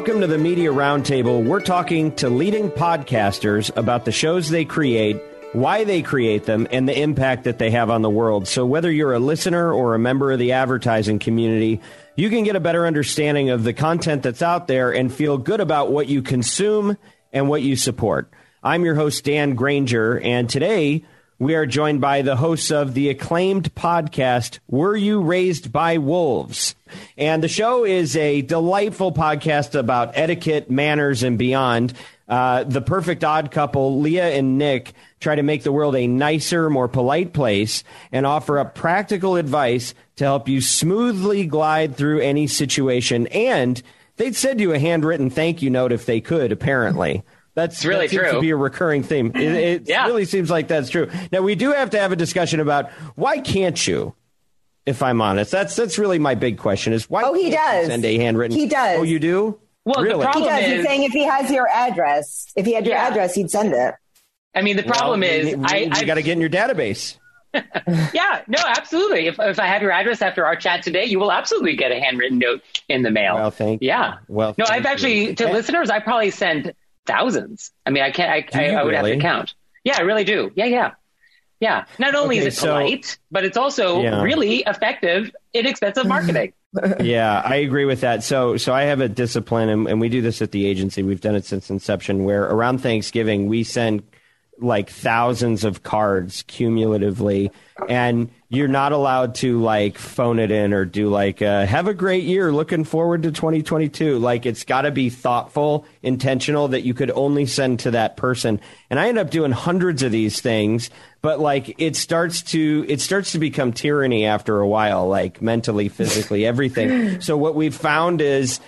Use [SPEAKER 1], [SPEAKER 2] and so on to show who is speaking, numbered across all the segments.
[SPEAKER 1] Welcome to the Media Roundtable. We're talking to leading podcasters about the shows they create, why they create them, and the impact that they have on the world. So whether you're a listener or a member of the advertising community, you can get a better understanding of the content that's out there and feel good about what you consume and what you support. I'm your host, Dan Granger, and today we are joined by the hosts of the acclaimed podcast, Were You Raised by Wolves? And the show is a delightful podcast about etiquette, manners, and beyond. The perfect odd couple, Leah and Nick, try to make the world a nicer, more polite place and offer up practical advice to help you smoothly glide through any situation. And they'd send you a handwritten thank you note if they could, apparently. That's really true. To be a recurring theme. It really seems like that's true. Now, we do have to have a discussion about why can't you, if I'm honest. That's really my big question is why
[SPEAKER 2] he does.
[SPEAKER 1] Send a handwritten.
[SPEAKER 2] He does.
[SPEAKER 1] Oh, you do?
[SPEAKER 3] Well,
[SPEAKER 1] really?
[SPEAKER 3] The problem
[SPEAKER 2] he does.
[SPEAKER 3] is,
[SPEAKER 2] he's saying if he has your address, if he had your address, he'd send it.
[SPEAKER 3] I mean, the problem is...
[SPEAKER 1] you got to get in your database.
[SPEAKER 3] Yeah, no, absolutely. If I have your address after our chat today, you will absolutely get a handwritten note in the mail.
[SPEAKER 1] Well, thank you.
[SPEAKER 3] Yeah.
[SPEAKER 1] Well,
[SPEAKER 3] no, I've actually, to listeners, I probably send thousands. I mean, I would have to count. Yeah, I really do. Yeah. Not only is it polite, but it's also really effective, inexpensive marketing.
[SPEAKER 1] Yeah, I agree with that. So I have a discipline, and we do this at the agency. We've done it since inception, where around Thanksgiving, we send like thousands of cards cumulatively, and you're not allowed to like phone it in or do like have a great year, looking forward to 2022. Like, it's got to be thoughtful, intentional, that you could only send to that person. And I end up doing hundreds of these things, but like it starts to become tyranny after a while, like mentally, physically, everything. So what we've found is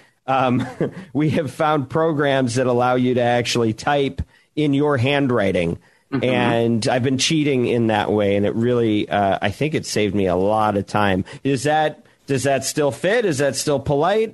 [SPEAKER 1] we have found programs that allow you to actually type in your handwriting. Mm-hmm. And I've been cheating in that way. And it really, I think it saved me a lot of time. Does that still fit? Is that still polite?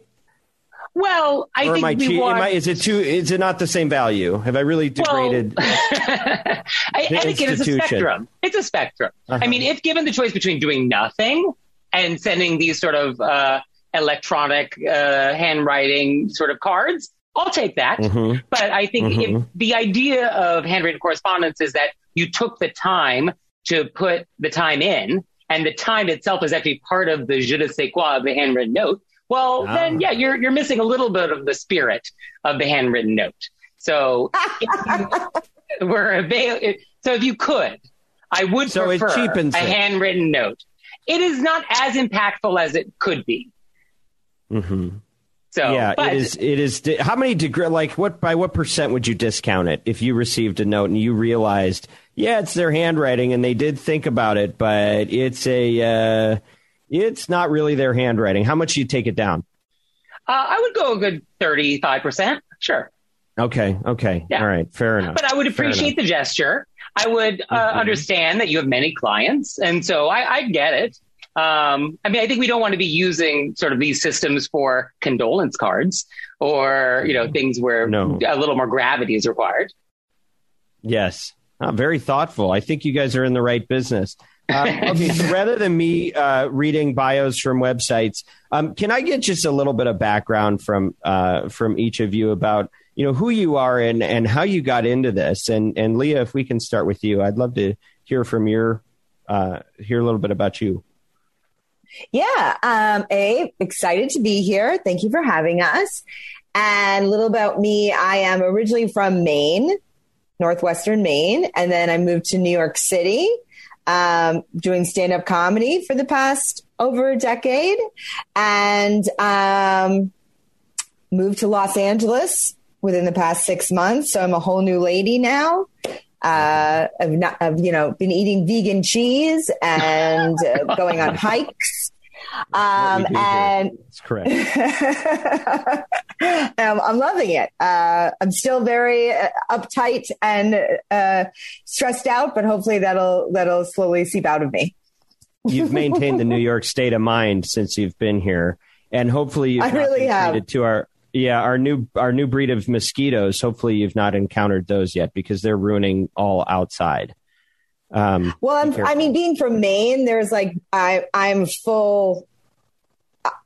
[SPEAKER 3] Well, I think
[SPEAKER 1] is it not the same value? Have I really degraded?
[SPEAKER 3] I think it is a spectrum. It's a spectrum. Uh-huh. I mean, if given the choice between doing nothing and sending these sort of electronic handwriting sort of cards, I'll take that. Mm-hmm. But I think if the idea of handwritten correspondence is that you took the time to put the time in, and the time itself is actually part of the je ne sais quoi of the handwritten note, well, then, you're missing a little bit of the spirit of the handwritten note. So if you could, I would prefer a handwritten note. It is not as impactful as it could be.
[SPEAKER 1] Mm-hmm. So, yeah, it is. How many by what percent would you discount it if you received a note and you realized, it's their handwriting and they did think about it, but it's not really their handwriting? How much do you take it down?
[SPEAKER 3] I would go a good 35%. Sure. Okay.
[SPEAKER 1] Yeah. All right. Fair enough.
[SPEAKER 3] But I would appreciate the gesture. I would understand that you have many clients. And so I get it. I mean, I think we don't want to be using sort of these systems for condolence cards or, things where a little more gravity is required.
[SPEAKER 1] Yes. Very thoughtful. I think you guys are in the right business. Okay, so rather than me reading bios from websites, can I get just a little bit of background from each of you about, who you are and how you got into this? And Leah, if we can start with you, I'd love to hear from hear a little bit about you.
[SPEAKER 2] Yeah. Excited to be here. Thank you for having us. And a little about me. I am originally from Maine, Northwestern Maine. And then I moved to New York City, doing stand-up comedy for the past over a decade, and moved to Los Angeles within the past 6 months. So I'm a whole new lady now. I've been eating vegan cheese and going on hikes. And
[SPEAKER 1] that's correct.
[SPEAKER 2] I'm loving it. I'm still very uptight and stressed out, but hopefully that'll slowly seep out of me.
[SPEAKER 1] You've maintained the New York state of mind since you've been here, and hopefully you've treated to our new breed of mosquitoes. Hopefully you've not encountered those yet, because they're ruining all outside.
[SPEAKER 2] Being from Maine, there's I'm full.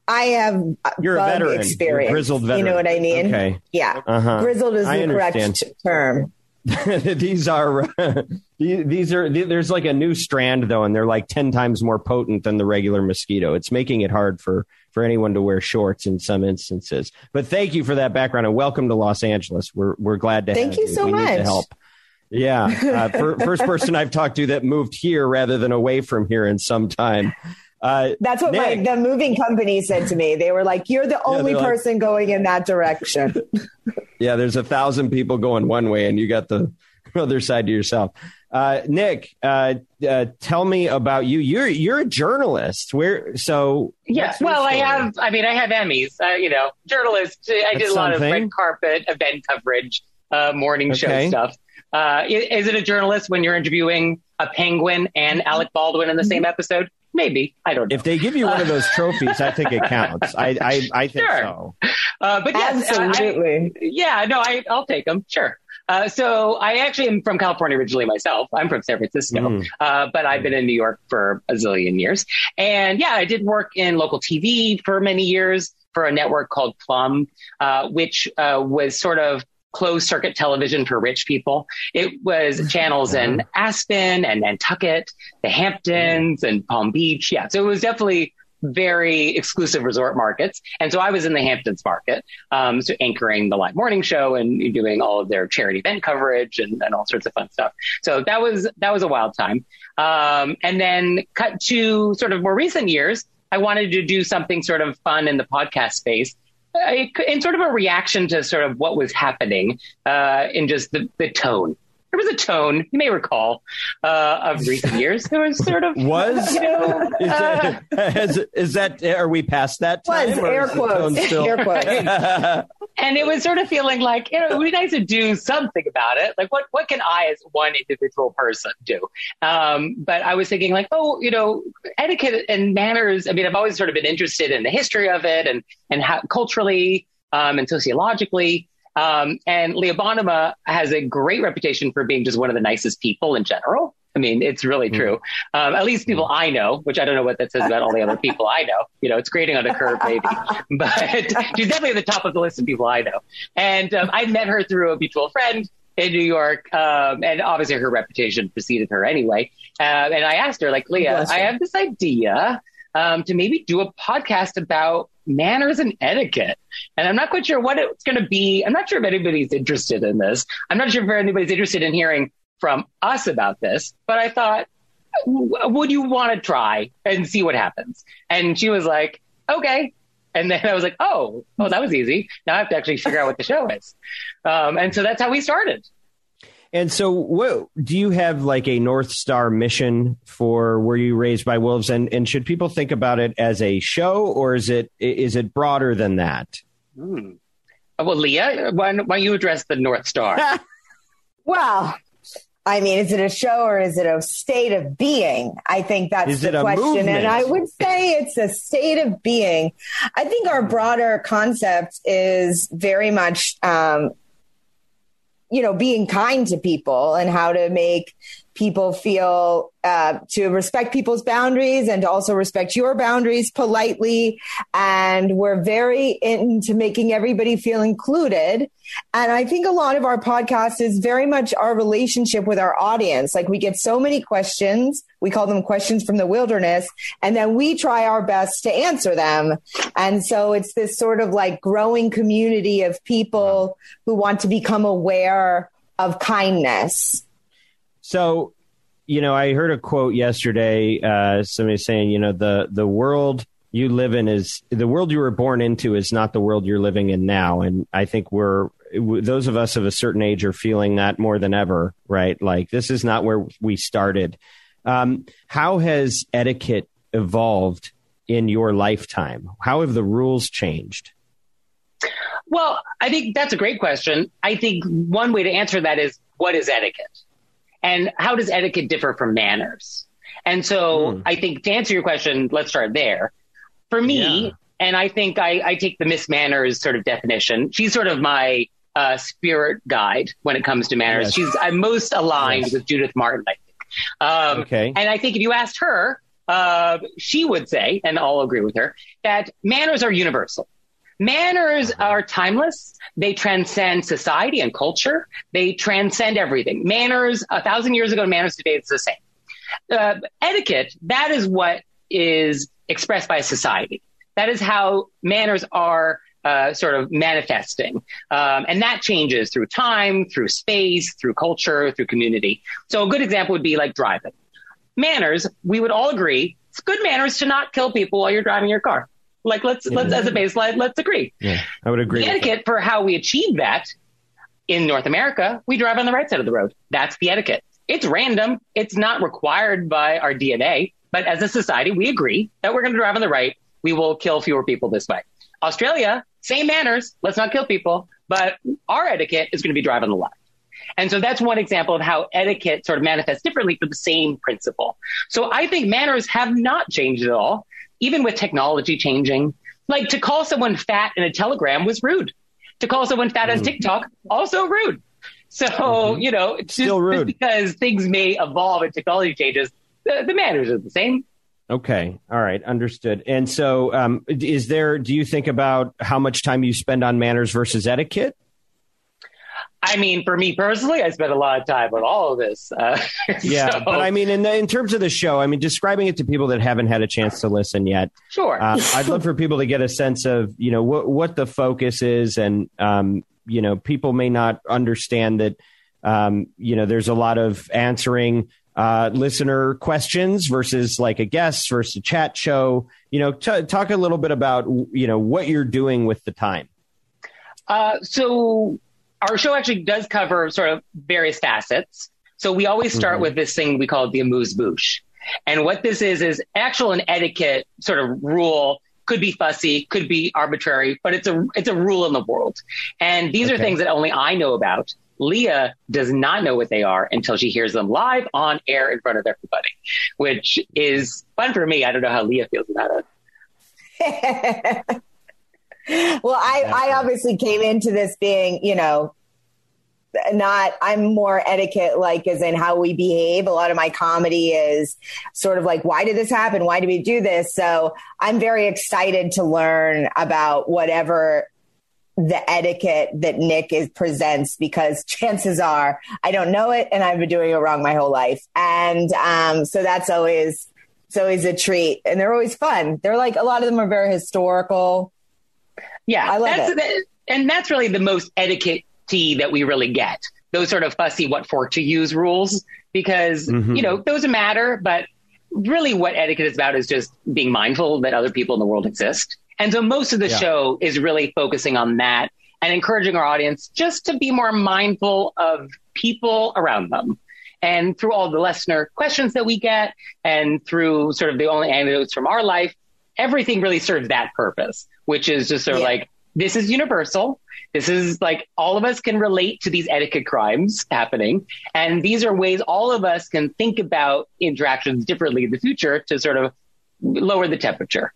[SPEAKER 2] I have
[SPEAKER 1] You're a veteran.
[SPEAKER 2] experience.
[SPEAKER 1] You're a grizzled veteran.
[SPEAKER 2] You know what I mean?
[SPEAKER 1] Okay.
[SPEAKER 2] Yeah. Grizzled is the correct term.
[SPEAKER 1] These are there's like a new strand, though, and they're like 10 times more potent than the regular mosquito. It's making it hard for anyone to wear shorts in some instances. But thank you for that background, and welcome to Los Angeles. We're glad to have you.
[SPEAKER 2] Thank you so much.
[SPEAKER 1] Need the help. Yeah. First person I've talked to that moved here rather than away from here in some time.
[SPEAKER 2] That's what the moving company said to me. They were like, you're the only person going in that direction.
[SPEAKER 1] Yeah, there's 1,000 people going one way and you got the other side to yourself. Nick, tell me about you. You're a journalist. I have Emmys, journalist. I did a lot of red carpet event coverage, morning show stuff. Is it a journalist when you're interviewing a penguin and Alec Baldwin in the same episode? Maybe. I don't know. If they give you one of those trophies, I think it counts. I think so.
[SPEAKER 2] But yes, absolutely.
[SPEAKER 1] I'll
[SPEAKER 2] take them.
[SPEAKER 3] Sure. So I actually am from California originally myself. I'm from San Francisco, but I've been in New York for a zillion years. And I did work in local TV for many years for a network called Plum, which was sort of closed circuit television for rich people. It was channels in Aspen and Nantucket, the Hamptons and Palm Beach. Yeah. So it was definitely very exclusive resort markets. And so I was in the Hamptons market, so anchoring the live morning show and doing all of their charity event coverage and all sorts of fun stuff. So that was a wild time. And then cut to sort of more recent years, I wanted to do something sort of fun in the podcast space. In sort of a reaction to sort of what was happening in just the tone. There was a tone, you may recall, of recent years. There was sort of...
[SPEAKER 1] are we past that time?
[SPEAKER 2] Was, air quotes. Air quotes.
[SPEAKER 3] And it was sort of feeling like, it would be nice to do something about it. Like, what can I as one individual person do? But I was thinking like, etiquette and manners. I mean, I've always sort of been interested in the history of it and how culturally and sociologically. And Leah Bonnema has a great reputation for being just one of the nicest people in general. I mean, it's really true. At least people I know, which I don't know what that says about all the other people I know. It's grading on the curve, maybe. But she's definitely at the top of the list of people I know. And I met her through a mutual friend in New York. And obviously her reputation preceded her anyway. And I asked her, like, Leah, I have this idea to maybe do a podcast about manners and etiquette. And I'm not quite sure what it's going to be. I'm not sure if anybody's interested in this. I'm not sure if anybody's interested in hearing from us about this, but I thought, would you want to try and see what happens? And she was like, okay. And then I was like, oh, that was easy. Now I have to actually figure out what the show is. And so that's how we started.
[SPEAKER 1] And so what do you have, like a North Star mission for Were You Raised by Wolves? And should people think about it as a show, or is it broader than that?
[SPEAKER 3] Well, Leah, why don't you address the North Star?
[SPEAKER 2] Well, I mean, is it a show or is it a state of being? I think that's the question. Movement? And I would say it's a state of being. I think our broader concept is very much, being kind to people and how to make people feel to respect people's boundaries and to also respect your boundaries politely. And we're very into making everybody feel included. And I think a lot of our podcast is very much our relationship with our audience. Like, we get so many questions. We call them questions from the wilderness. And then we try our best to answer them. And so it's this sort of like growing community of people who want to become aware of kindness.
[SPEAKER 1] So, I heard a quote yesterday, somebody saying, the world you live in is the world you were born into is not the world you're living in now. And I think those of us of a certain age are feeling that more than ever, right? Like, this is not where we started. How has etiquette evolved in your lifetime? How have the rules changed?
[SPEAKER 3] Well, I think that's a great question. I think one way to answer that is, what is etiquette? And how does etiquette differ from manners? And so I think to answer your question, let's start there. For me, and I think I take the Miss Manners sort of definition. She's sort of my spirit guide when it comes to manners. Yes. I'm most aligned with Judith Martin, I think. Okay. And I think if you asked her, she would say, and I'll agree with her, that manners are universal. Manners are timeless. They transcend society and culture. They transcend everything. Manners 1,000 years ago, manners today, it's the same. Etiquette, that is what is expressed by society. That is how manners are sort of manifesting. And that changes through time, through space, through culture, through community. So a good example would be like driving. Manners, we would all agree, it's good manners to not kill people while you're driving your car. Like, let's as a baseline, let's agree.
[SPEAKER 1] Yeah, I would agree.
[SPEAKER 3] The etiquette for how we achieve that in North America, we drive on the right side of the road. That's the etiquette. It's random. It's not required by our DNA. But as a society, we agree that we're going to drive on the right. We will kill fewer people this way. Australia, same manners. Let's not kill people. But our etiquette is going to be drive on the left. And so that's one example of how etiquette sort of manifests differently for the same principle. So I think manners have not changed at all. Even with technology changing, like to call someone fat in a telegram was rude. To call someone fat on TikTok, also rude. So, you know, it's still rude. Just because things may evolve and technology changes, the manners are the same.
[SPEAKER 1] Okay. All right. Understood. And so do you think about how much time you spend on manners versus etiquette?
[SPEAKER 3] I mean, for me personally, I spent a lot of time on all of this.
[SPEAKER 1] Yeah, so. But I mean, in terms of the show, I mean, describing it to people that haven't had a chance to listen yet.
[SPEAKER 3] Sure.
[SPEAKER 1] I'd love for people to get a sense of, you know, what the focus is. And, you know, people may not understand that, you know, there's a lot of answering listener questions versus like a guest versus a chat show. You know, talk a little bit about, you know, what you're doing with the time.
[SPEAKER 3] So our show actually does cover sort of various facets. So we always start with this thing we call the amuse-bouche. And what this is actual and etiquette sort of rule. Could be fussy, could be arbitrary, but it's a rule in the world. And these are things that only I know about. Leah does not know what they are until she hears them live on air in front of everybody, which is fun for me. I don't know how Leah feels about
[SPEAKER 2] it. Well, I obviously came into this being, you know, I'm more etiquette like as in how we behave. A lot of my comedy is sort of like, why did this happen? Why did we do this? So I'm very excited to learn about whatever the etiquette that Nick presents, because chances are I don't know it and I've been doing it wrong my whole life. And so it's always a treat, and they're always fun. They're like, a lot of them are very historical.
[SPEAKER 3] Yeah,
[SPEAKER 2] I love it.
[SPEAKER 3] And that's really the most etiquette-y that we really get. Those sort of fussy what fork to use rules, because, you know, those matter. But really what etiquette is about is just being mindful that other people in the world exist. And so most of the show is really focusing on that and encouraging our audience just to be more mindful of people around them. And through all the listener questions that we get and through sort of the only anecdotes from our life, everything really serves that purpose, which is just sort of like, this is universal. This is like, all of us can relate to these etiquette crimes happening. And these are ways all of us can think about interactions differently in the future to sort of lower the temperature.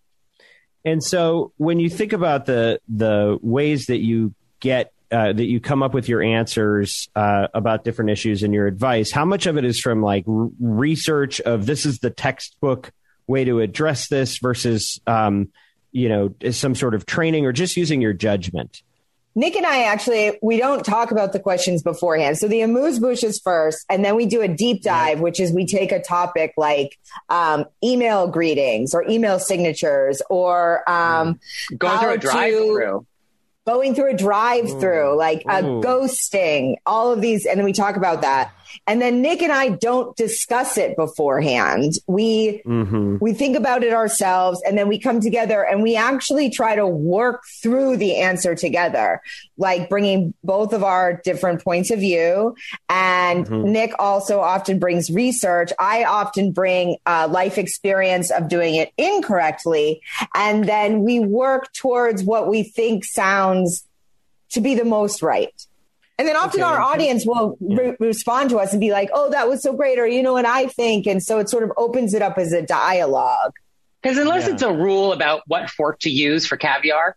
[SPEAKER 1] And so when you think about the ways that you get, that you come up with your answers about different issues and your advice, how much of it is from like research of this is the textbook way to address this versus, you know, some sort of training or just using your judgment?
[SPEAKER 2] Nick and I we don't talk about the questions beforehand. So the amuse-bouche is first, and then we do a deep dive, which is we take a topic like email greetings or email signatures or
[SPEAKER 3] going through a drive-through.
[SPEAKER 2] Going through a drive-through, like ghosting, all of these. And then we talk about that. And then Nick and I don't discuss it beforehand. We think about it ourselves, and then we come together and we actually try to work through the answer together, like bringing both of our different points of view. And Nick also often brings research. I often bring life experience of doing it incorrectly. And then we work towards what we think sounds to be the most right. And then often our audience will respond to us and be like, oh, that was so great. Or, you know what I think. And so it sort of opens it up as a dialogue.
[SPEAKER 3] Because unless it's a rule about what fork to use for caviar,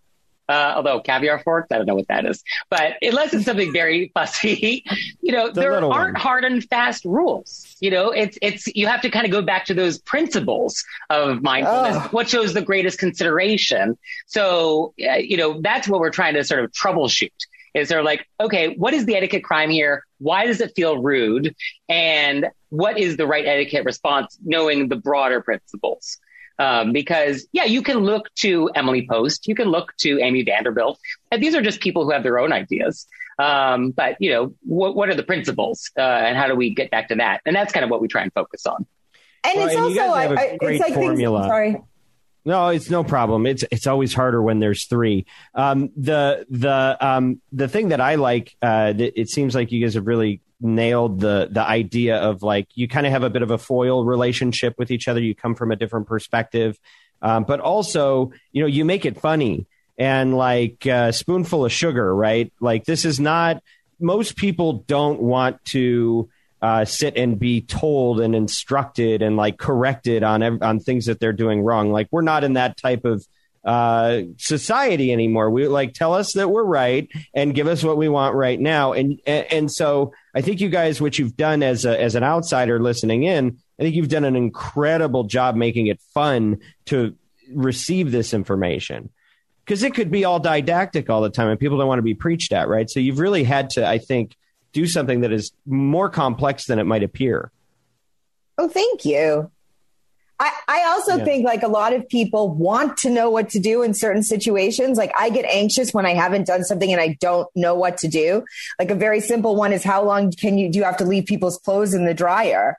[SPEAKER 3] Although caviar forks, I don't know what that is. But unless it's something very fussy, there aren't hard and fast rules. It's you have to kind of go back to those principles of mindfulness. What shows the greatest consideration? So, that's what we're trying to sort of troubleshoot. Is they're like, okay, what is the etiquette crime here? Why does it feel rude? And what is the right etiquette response, knowing the broader principles? Because, you can look to Emily Post, you can look to Amy Vanderbilt, and these are just people who have their own ideas. But, what are the principles and how do we get back to that? And that's kind of what we try and focus on.
[SPEAKER 2] And it's also it's like formula. Sorry.
[SPEAKER 1] No, it's no problem. It's always harder when there's three. The thing that I like, it seems like you guys have really nailed the idea of like, you kind of have a bit of a foil relationship with each other. You come from a different perspective, but also, you make it funny and like a spoonful of sugar, right? Like this is not, most people don't want to sit and be told and instructed and like corrected on things that they're doing wrong. Like we're not in that type of society anymore. We like tell us that we're right and give us what we want right now. And so I think you guys, what you've done as an outsider listening in, I think you've done an incredible job making it fun to receive this information, because it could be all didactic all the time and people don't want to be preached at. Right. So you've really had to, I think, do something that is more complex than it might appear.
[SPEAKER 2] Oh, thank you. I also think like a lot of people want to know what to do in certain situations. Like I get anxious when I haven't done something and I don't know what to do. Like a very simple one is how long do you have to leave people's clothes in the dryer?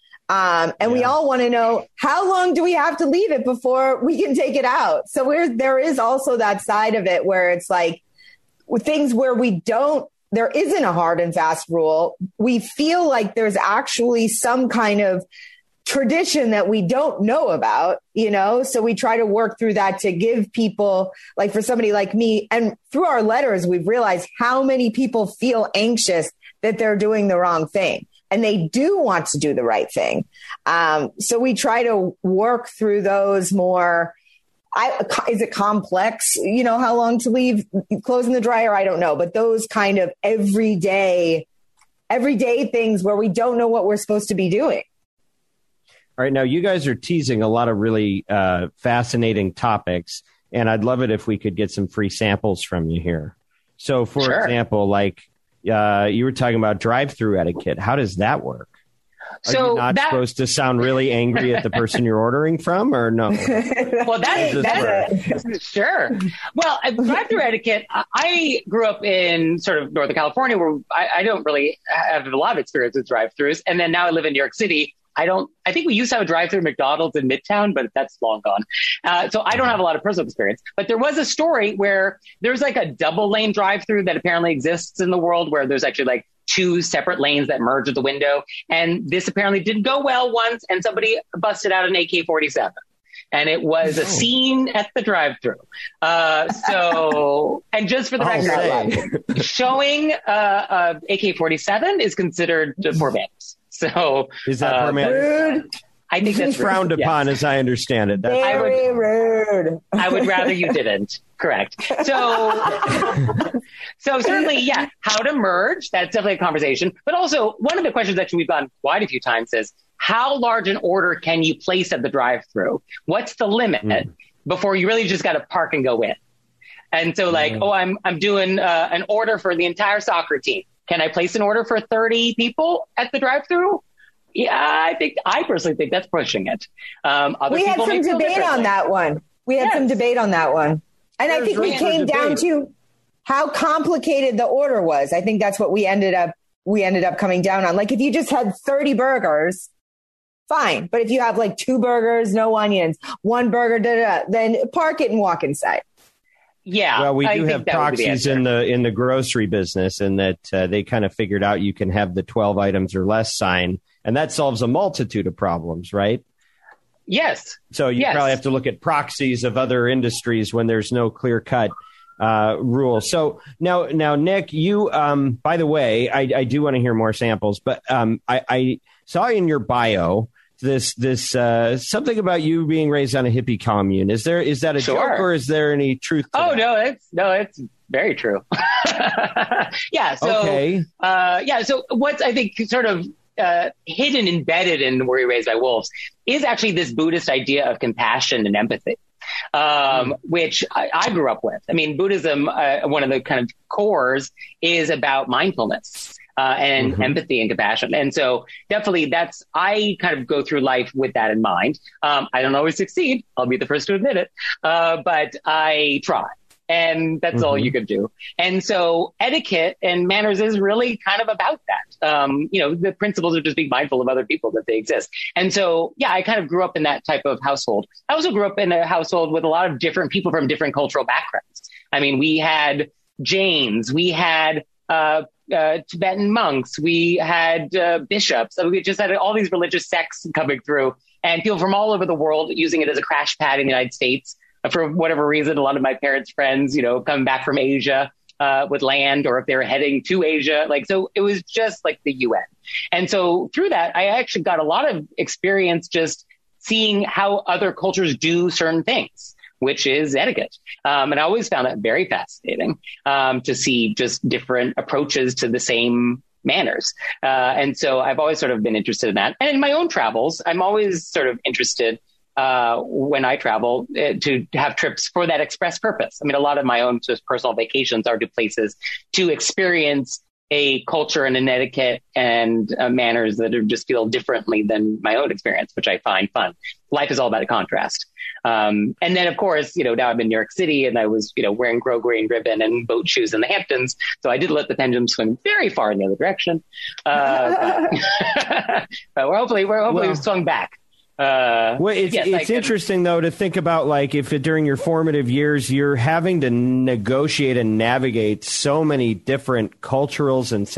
[SPEAKER 2] We all want to know how long do we have to leave it before we can take it out? So there is also that side of it where it's like things where there isn't a hard and fast rule. We feel like there's actually some kind of tradition that we don't know about, so we try to work through that to give people, like for somebody like me, and through our letters, we've realized how many people feel anxious that they're doing the wrong thing and they do want to do the right thing. So we try to work through those more. Is it complex? How long to leave clothes in the dryer? I don't know. But those kind of everyday things where we don't know what we're supposed to be doing.
[SPEAKER 1] All right. Now, you guys are teasing a lot of really fascinating topics, and I'd love it if we could get some free samples from you here. So, for example, like you were talking about drive-through etiquette. How does that work? Are you not supposed to sound really angry at the person you're ordering from, or no?
[SPEAKER 3] Well, that's sure. Well, drive-through etiquette, I grew up in sort of Northern California where I don't really have a lot of experience with drive-throughs. And then now I live in New York City. I think we used to have a drive-through McDonald's in Midtown, but that's long gone. So I don't have a lot of personal experience. But there was a story where there's like a double lane drive-through that apparently exists in the world where there's actually like two separate lanes that merge at the window. And this apparently didn't go well once, and somebody busted out an AK-47. And it was a scene at the drive-through. And just for the record, showing AK-47 is considered poor manners. So
[SPEAKER 1] is that poor manners?
[SPEAKER 3] I think that's
[SPEAKER 1] frowned upon, as I understand it.
[SPEAKER 2] Very rude.
[SPEAKER 3] I would rather you didn't. Correct. So certainly, how to merge, that's definitely a conversation. But also, one of the questions actually we've gone wide a few times is, how large an order can you place at the drive-through? What's the limit before you really just got to park and go in? And so I'm doing an order for the entire soccer team. Can I place an order for 30 people at the drive-through? Yeah, I personally think that's pushing it.
[SPEAKER 2] We had some debate on that one. And I think we came down to how complicated the order was. I think that's what we ended up coming down on. Like if you just had 30 burgers, fine. But if you have like 2 burgers, no onions, 1 burger, then park it and walk inside.
[SPEAKER 3] Yeah.
[SPEAKER 1] Well, we do have proxies in the grocery business, and that they kind of figured out you can have the 12 items or less sign, and that solves a multitude of problems, right?
[SPEAKER 3] Yes.
[SPEAKER 1] So you probably have to look at proxies of other industries when there's no clear-cut rule. So now, Nick, you, by the way, I do want to hear more samples, but I saw in your bio this something about you being raised on a hippie commune. Is that a joke, or is there any truth to that?
[SPEAKER 3] No, it's very true. Yeah. So, okay. So what's, I think, sort of hidden, embedded in Were You Raised by Wolves is actually this Buddhist idea of compassion and empathy, which I grew up with. I mean, Buddhism, one of the kind of cores is about mindfulness. And empathy and compassion. And so definitely I kind of go through life with that in mind. I don't always succeed. I'll be the first to admit it. But I try. And that's all you could do. And so etiquette and manners is really kind of about that. The principles of just being mindful of other people, that they exist. And so, yeah, I kind of grew up in that type of household. I also grew up in a household with a lot of different people from different cultural backgrounds. I mean, we had Jains, we had Tibetan monks, we had bishops. We just had all these religious sects coming through, and people from all over the world using it as a crash pad in the United States. For whatever reason, a lot of my parents' friends, coming back from Asia with land, or if they were heading to Asia. So it was just like the UN. And so through that, I actually got a lot of experience just seeing how other cultures do certain things, which is etiquette. And I always found that very fascinating to see just different approaches to the same manners. And so I've always sort of been interested in that. And in my own travels, I'm always sort of interested when I travel to have trips for that express purpose. I mean, a lot of my own just personal vacations are to places to experience a culture and an etiquette and manners that just feel differently than my own experience, which I find fun. Life is all about a contrast. And then, of course, now I'm in New York City, and I was, wearing grosgrain ribbon and boat shoes in the Hamptons. So I did let the pendulum swing very far in the other direction. But we've swung back.
[SPEAKER 1] It's interesting, though, to think about, if during your formative years, you're having to negotiate and navigate so many different cultures and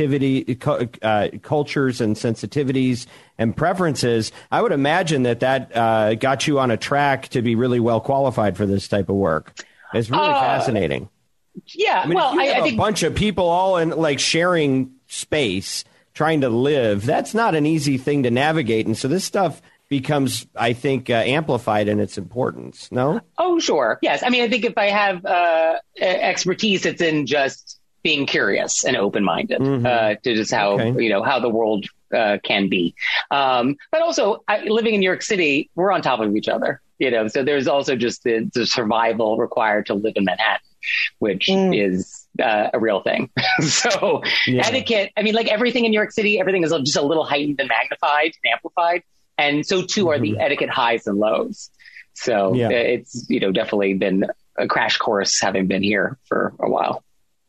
[SPEAKER 1] sensitivities and preferences. I would imagine that got you on a track to be really well qualified for this type of work. It's really fascinating.
[SPEAKER 3] Yeah.
[SPEAKER 1] I mean, I think a bunch of people all in sharing space, trying to live, that's not an easy thing to navigate. And so this stuff becomes, I think, amplified in its importance. No?
[SPEAKER 3] Oh, sure. Yes. I mean, I think if I have expertise, it's in just being curious and open-minded to just how, how the world can be. But also, living in New York City, we're on top of each other, so there's also just the survival required to live in Manhattan, which is a real thing. So etiquette, I mean, everything in New York City, everything is just a little heightened and magnified and amplified. And so, too, are the etiquette highs and lows. So it's, definitely been a crash course having been here for a while.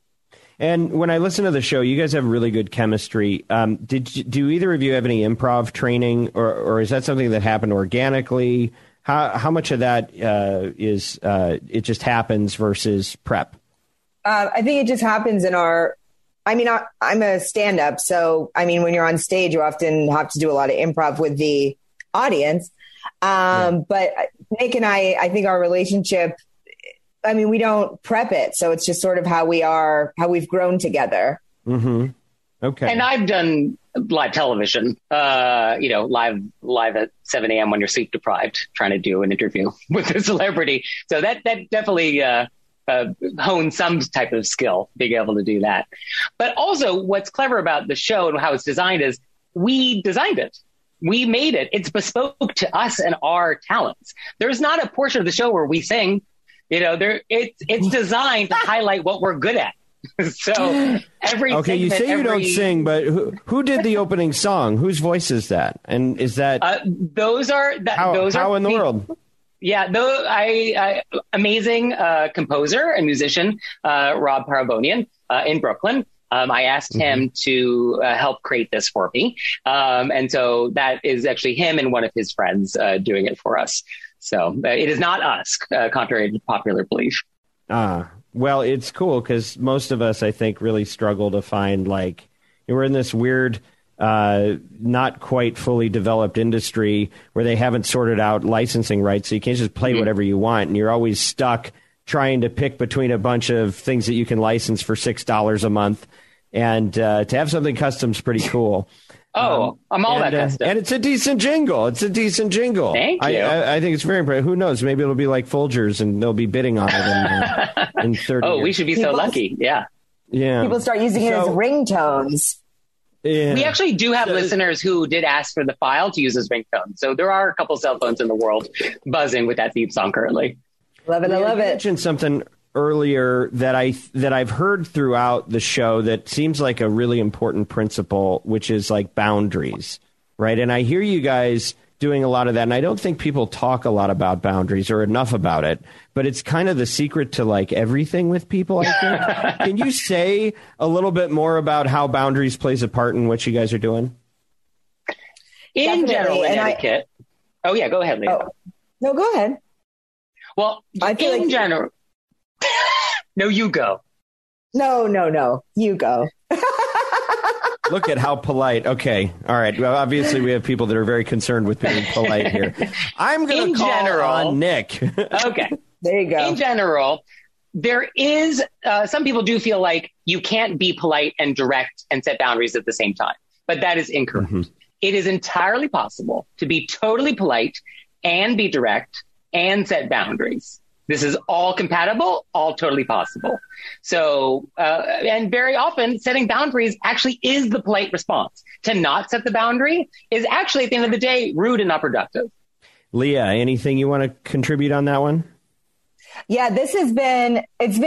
[SPEAKER 1] And when I listen to the show, you guys have really good chemistry. Do either of you have any improv training, or is that something that happened organically? How much of that is it just happens versus prep?
[SPEAKER 2] I think it just happens in our... I mean, I'm a stand-up, so, I mean, when you're on stage, you often have to do a lot of improv with the audience. But Nick and I think our relationship, I mean, we don't prep it. So it's just sort of how we've grown together.
[SPEAKER 1] Mm-hmm. Okay.
[SPEAKER 3] And I've done live television, live at 7 a.m. when you're sleep deprived, trying to do an interview with a celebrity. So that definitely, hone some type of skill, being able to do that. But also what's clever about the show and how it's designed is we designed it. We made it. It's bespoke to us and our talents. There's not a portion of the show where we sing, it's designed to highlight what we're good at. So every
[SPEAKER 1] okay, you say you don't sing, but who did the opening song? Whose voice is that? And is that how in the world?
[SPEAKER 3] Yeah, amazing composer and musician, Rob Parabonian in Brooklyn. I asked him to help create this for me. And so that is actually him and one of his friends doing it for us. So it is not us, contrary to popular belief.
[SPEAKER 1] Well, it's cool because most of us, I think, really struggle to find, we're in this weird... not quite fully developed industry where they haven't sorted out licensing rights. So you can't just play whatever you want. And you're always stuck trying to pick between a bunch of things that you can license for $6 a month. And to have something custom is pretty cool.
[SPEAKER 3] Oh, I'm all that custom.
[SPEAKER 1] And it's a decent jingle.
[SPEAKER 3] Thank you.
[SPEAKER 1] I think it's very impressive. Who knows? Maybe it'll be like Folgers and they'll be bidding on it in 30 years.
[SPEAKER 3] We should be so lucky. Yeah.
[SPEAKER 1] Yeah.
[SPEAKER 2] People start using it as ringtones.
[SPEAKER 1] Yeah.
[SPEAKER 3] We actually do have listeners who did ask for the file to use as ringtone. So there are a couple cell phones in the world buzzing with that theme song currently.
[SPEAKER 2] Love it. I love it.
[SPEAKER 1] You mentioned something earlier that I've heard throughout the show that seems like a really important principle, which is like boundaries, right? And I hear you guys doing a lot of that, and I don't think people talk a lot about boundaries or enough about it, but it's kind of the secret to like everything with people, I think. Can you say a little bit more about how boundaries plays a part in what you guys are doing?
[SPEAKER 3] In general, in etiquette. Oh yeah, go ahead, Leah.
[SPEAKER 2] Oh. No, go ahead.
[SPEAKER 3] Well, in general. No, you go.
[SPEAKER 2] No. You go.
[SPEAKER 1] Look at how polite. Okay. All right. Well, obviously, we have people that are very concerned with being polite here. I'm going to call on Nick.
[SPEAKER 3] Okay.
[SPEAKER 2] There you go.
[SPEAKER 3] In general, there is some people do feel like you can't be polite and direct and set boundaries at the same time. But that is incorrect. Mm-hmm. It is entirely possible to be totally polite and be direct and set boundaries. This is all compatible, all totally possible. So, and very often setting boundaries actually is the polite response. To not set the boundary is actually, at the end of the day, rude and not productive.
[SPEAKER 1] Leah, anything you want to contribute on that one?
[SPEAKER 2] Yeah, I feel like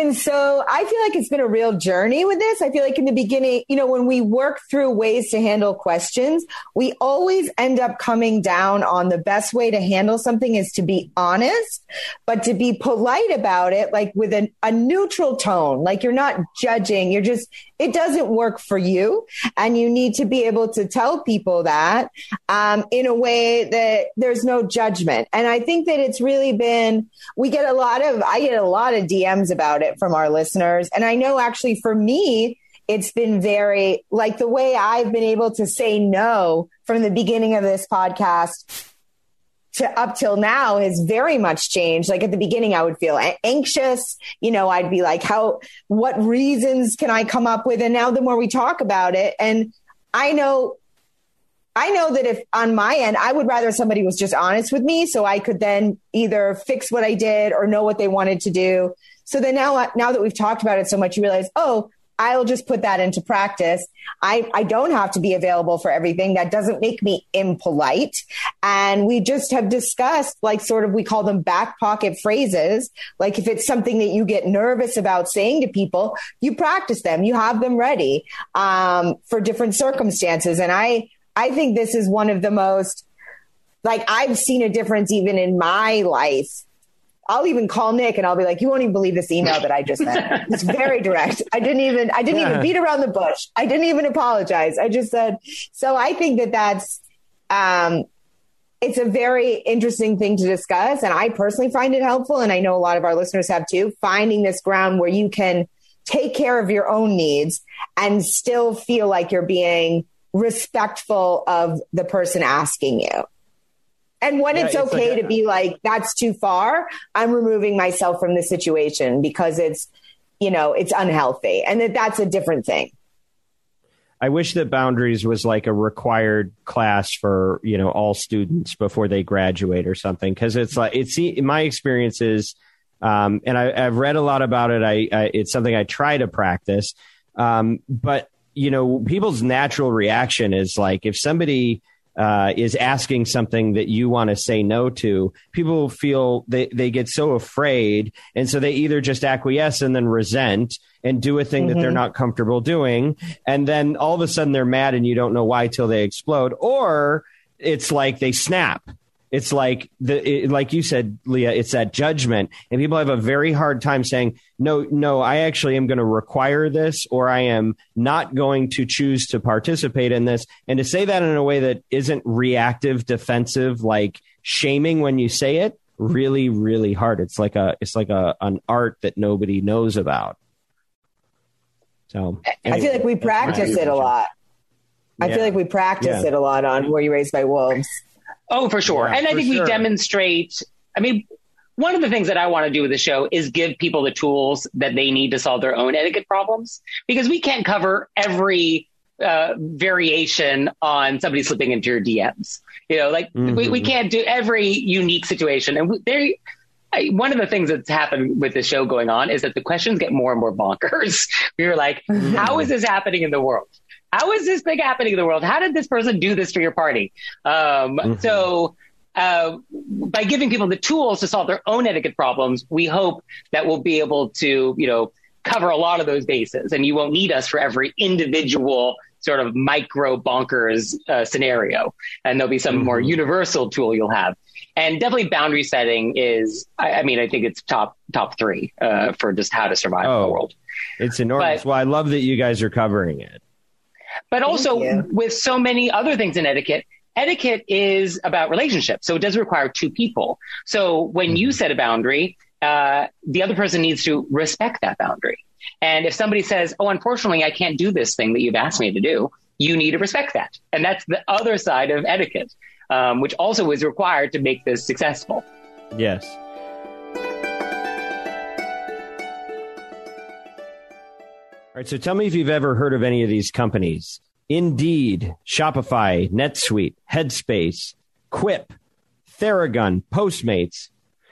[SPEAKER 2] it's been a real journey with this. I feel like in the beginning, when we work through ways to handle questions, we always end up coming down on the best way to handle something is to be honest, but to be polite about it, like with a neutral tone, like you're not judging, it doesn't work for you. And you need to be able to tell people that in a way that there's no judgment. And I think that it's really been, I get a lot of DMs about it from our listeners. And I know actually for me, it's been very like the way I've been able to say no from the beginning of this podcast to up till now has very much changed. Like at the beginning, I would feel anxious. I'd be like, what reasons can I come up with? And now the more we talk about it, and I know that if on my end, I would rather somebody was just honest with me so I could then either fix what I did or know what they wanted to do. So then now that we've talked about it so much, you realize, I'll just put that into practice. I don't have to be available for everything. That doesn't make me impolite. And we just have discussed we call them back pocket phrases. Like if it's something that you get nervous about saying to people, you practice them, you have them ready for different circumstances. And I think this is one of the most, I've seen a difference even in my life. I'll even call Nick and I'll be like, you won't even believe this email that I just sent. It's very direct. I didn't even beat around the bush. I didn't even apologize. I just said, so I think that's, it's a very interesting thing to discuss. And I personally find it helpful. And I know a lot of our listeners have too, finding this ground where you can take care of your own needs and still feel like you're being respectful of the person asking you. And when it's okay to be like, that's too far, I'm removing myself from the situation because it's unhealthy. And that's a different thing.
[SPEAKER 1] I wish that boundaries was like a required class for, all students before they graduate or something. Cause it's like, my experience is, and I've read a lot about it. It's something I try to practice. But people's natural reaction is like, if somebody is asking something that you want to say no to, people feel they get so afraid. And so they either just acquiesce and then resent and do a thing that they're not comfortable doing. And then all of a sudden they're mad and you don't know why till they explode. Or it's like they snap. It's like like you said, Leah, it's that judgment. And people have a very hard time saying, no, I actually am going to require this, or I am not going to choose to participate in this. And to say that in a way that isn't reactive, defensive, like shaming when you say it, really, really hard. It's like an art that nobody knows about. So anyway,
[SPEAKER 2] I feel like we practice it a lot. I feel like we practice it a lot on Were You Raised by Wolves?
[SPEAKER 3] Oh, for sure.
[SPEAKER 1] Yeah,
[SPEAKER 3] and I think we demonstrate, one of the things that I want to do with the show is give people the tools that they need to solve their own etiquette problems, because we can't cover every variation on somebody slipping into your DMs. We can't do every unique situation. And one of the things that's happened with the show going on is that the questions get more and more bonkers. We were like, how is this happening in the world? How is this thing happening in the world? How did this person do this for your party? So by giving people the tools to solve their own etiquette problems, we hope that we'll be able to, cover a lot of those bases, and you won't need us for every individual sort of micro bonkers scenario. And there'll be some more universal tool you'll have. And definitely boundary setting is, I think it's top three for just how to survive in the world.
[SPEAKER 1] It's enormous. Well, I love that you guys are covering it.
[SPEAKER 3] But also with so many other things in etiquette is about relationships. So it does require two people. So when you set a boundary, the other person needs to respect that boundary. And if somebody says, oh, unfortunately, I can't do this thing that you've asked me to do, you need to respect that. And that's the other side of etiquette, which also is required to make this successful.
[SPEAKER 1] Yes. All right. So tell me if you've ever heard of any of these companies. Indeed, Shopify, NetSuite, Headspace, Quip, Theragun, Postmates.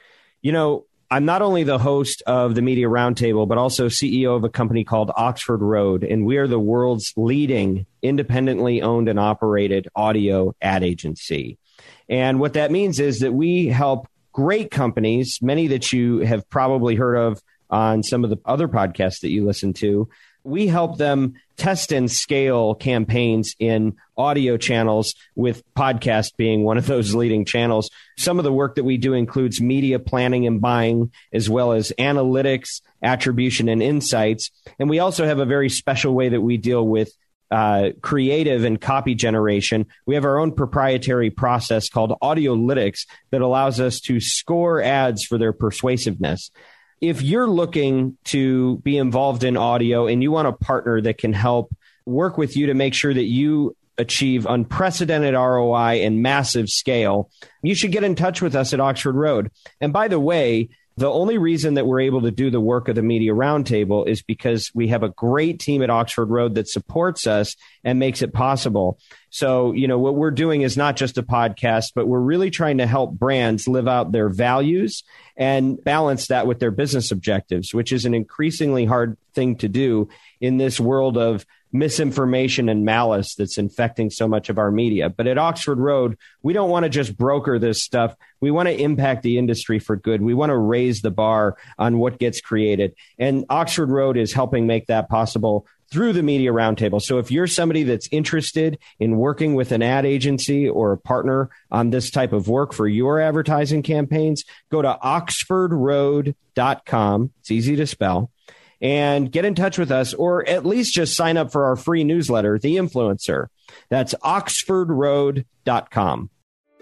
[SPEAKER 1] I'm not only the host of the Media Roundtable, but also CEO of a company called Oxford Road, and we are the world's leading independently owned and operated audio ad agency. And what that means is that we help great companies, many that you have probably heard of on some of the other podcasts that you listen to. We help them test and scale campaigns in audio channels, with podcast being one of those leading channels. Some of the work that we do includes media planning and buying, as well as analytics, attribution, and insights. And we also have a very special way that we deal with creative and copy generation. We have our own proprietary process called Audiolytics that allows us to score ads for their persuasiveness. If you're looking to be involved in audio and you want a partner that can help work with you to make sure that you achieve unprecedented ROI and massive scale, you should get in touch with us at Oxford Road. And by the way, the only reason that we're able to do the work of the Media Roundtable is because we have a great team at Oxford Road that supports us and makes it possible. So, what we're doing is not just a podcast, but we're really trying to help brands live out their values and balance that with their business objectives, which is an increasingly hard thing to do in this world of misinformation and malice that's infecting so much of our media. But at Oxford Road, we don't want to just broker this stuff. We want to impact the industry for good. We want to raise the bar on what gets created. And Oxford Road is helping make that possible through the Media Roundtable. So if you're somebody that's interested in working with an ad agency or a partner on this type of work for your advertising campaigns, go to oxfordroad.com. It's easy to spell. And get in touch with us, or at least just sign up for our free newsletter, The Influencer. That's oxfordroad.com.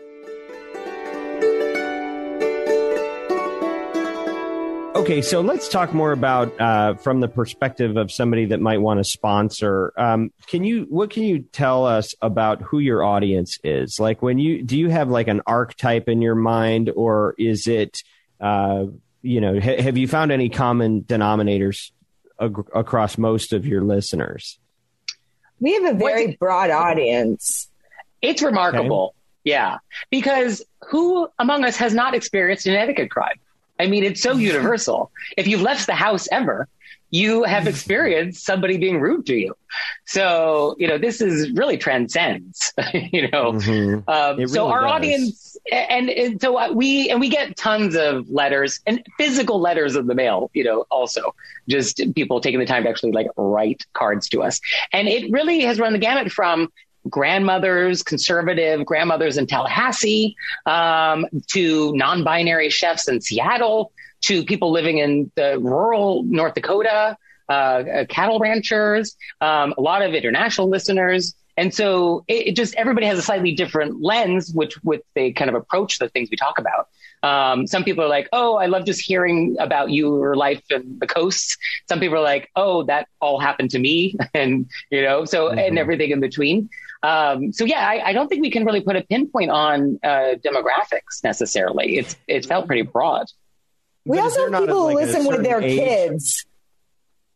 [SPEAKER 1] Okay, so let's talk more about from the perspective of somebody that might want to sponsor. What can you tell us about who your audience is? Like, do you have like an archetype in your mind, or is it have you found any common denominators across most of your listeners?
[SPEAKER 2] We have a very broad audience.
[SPEAKER 3] It's remarkable. Okay. Yeah. Because who among us has not experienced an etiquette crime? I mean, it's so universal. If you've left the house ever, you have experienced somebody being rude to you. So, this is really transcends,
[SPEAKER 1] Really
[SPEAKER 3] so our
[SPEAKER 1] does.
[SPEAKER 3] Audience, and so we get tons of letters and physical letters in the mail, also just people taking the time to actually write cards to us. And it really has run the gamut from grandmothers, conservative grandmothers in Tallahassee, to non-binary chefs in Seattle, to people living in the rural North Dakota, cattle ranchers, a lot of international listeners. And so it just, everybody has a slightly different lens, with they kind of approach the things we talk about. Some people are like, oh, I love just hearing about your life in the coast. Some people are like, oh, that all happened to me. And, and everything in between. I don't think we can really put a pinpoint on demographics necessarily. It's felt pretty broad.
[SPEAKER 2] We also have people who listen with their kids.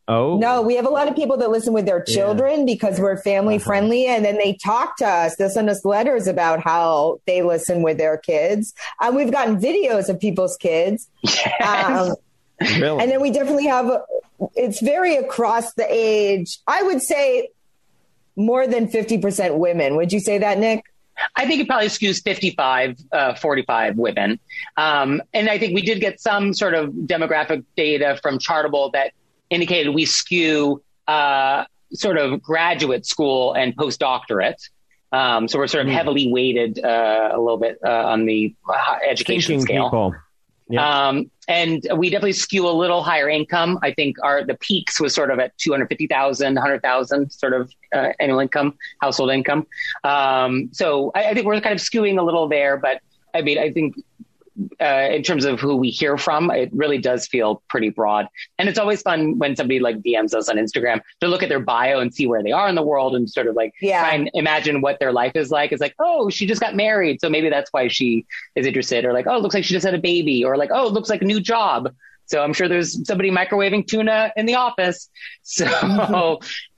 [SPEAKER 1] Oh,
[SPEAKER 2] no, we have a lot of people that listen with their children because we're family friendly. And then they talk to us. They'll send us letters about how they listen with their kids. We've gotten videos of people's kids.
[SPEAKER 3] Yes.
[SPEAKER 1] Really?
[SPEAKER 2] And then we definitely have, it's very across the age. I would say more than 50% women. Would you say that, Nick?
[SPEAKER 3] I think it probably skews 55, 45 women. And I think we did get some sort of demographic data from Chartable that indicated we skew sort of graduate school and postdoctorate. So we're sort of heavily weighted a little bit on the education scale.
[SPEAKER 1] People. Yeah.
[SPEAKER 3] And we definitely skew a little higher income. I think the peaks was sort of at 250,000, 100,000 sort of annual income, household income. So I think we're kind of skewing a little there, but I mean, I think in terms of who we hear from, it really does feel pretty broad. And it's always fun when somebody like DMs us on Instagram to look at their bio and see where they are in the world and sort of like try and imagine what their life is like. It's like, oh, she just got married, so maybe that's why she is interested. Or like, oh, it looks like she just had a baby. Or like, oh, it looks like a new job. So I'm sure there's somebody microwaving tuna in the office. So,